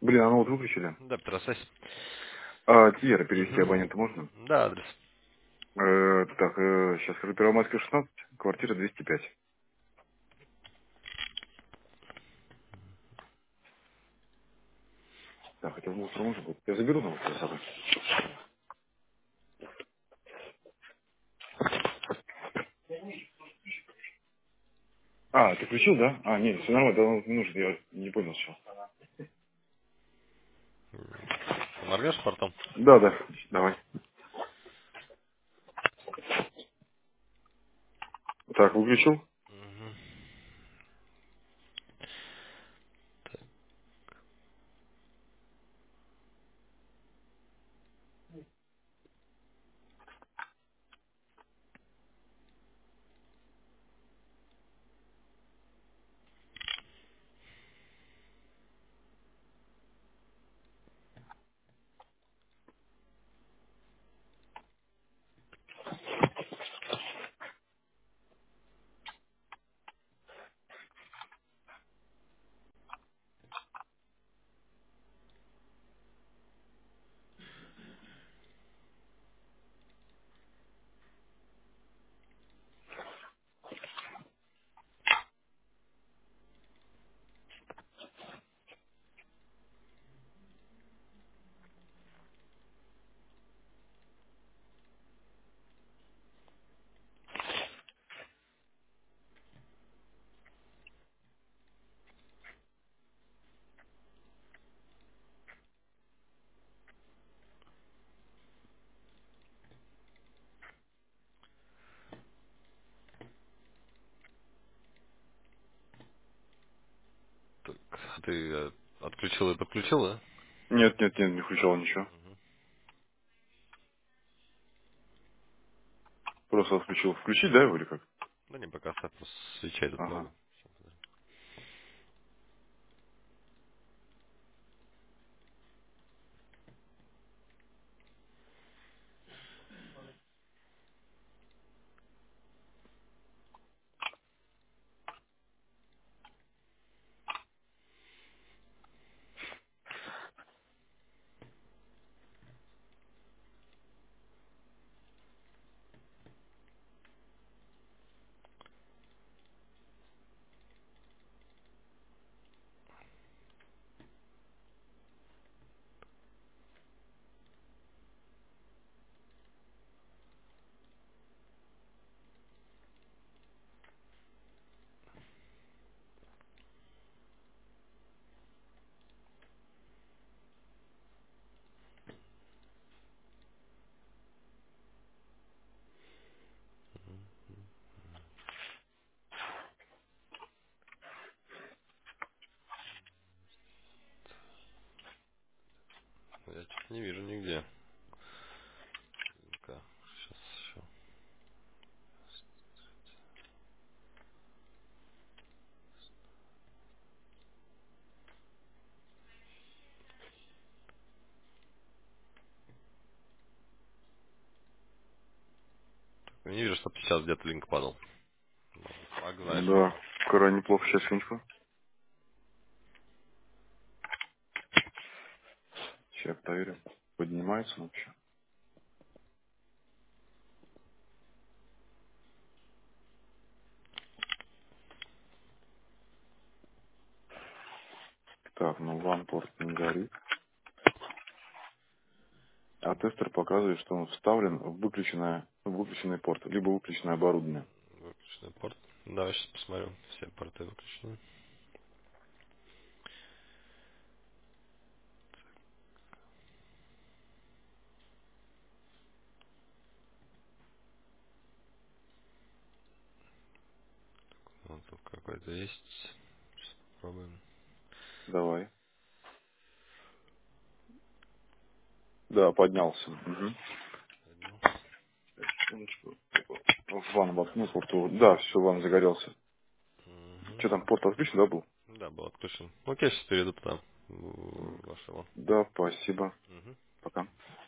Блин, а ноут выключили? Да, Петросась. А, Тьера перевести Угу. абонента можно? Да, адрес. Так, сейчас скажу, Первомайская, 16, квартира 205. Так, хотел мусор можно будет. Я заберу ноут с собой. А, ты включил, да? А, нет, все нормально, да, ноут не нужен, я не понял все. Моргнешь портом? Да, да, давай. Так, выключил? Угу. Так, ты отключил и подключил, да? Нет, нет, нет, не включал ничего. Просто отключил. Включить, да, его или как? Да не, пока оставь, просто свечей тут Ага. много. Я что-то не вижу нигде. Ну-ка, сейчас еще. Не вижу, чтобы сейчас где-то линк падал. Может быть, флаг, знаешь, Да, видел. крайне неплохо сейчас секундочку. Сейчас проверим. Поднимается он вообще. Так, ну ванпорт не горит. А тестер показывает, что он вставлен в выключенный порт, либо выключенное оборудование. Выключенный порт. Да, сейчас посмотрю. Все порты выключены. Вот тут какой-то есть. Сейчас попробуем. Давай. Да, поднялся. Угу. Поднялся. Секундочку. В ван воткнул порту. Да, все, ван загорелся. Угу. Что там, порт отключен, да, был? Да, был отключен. Окей, сейчас перейду туда. В ваш его. Да, спасибо. Угу. Пока.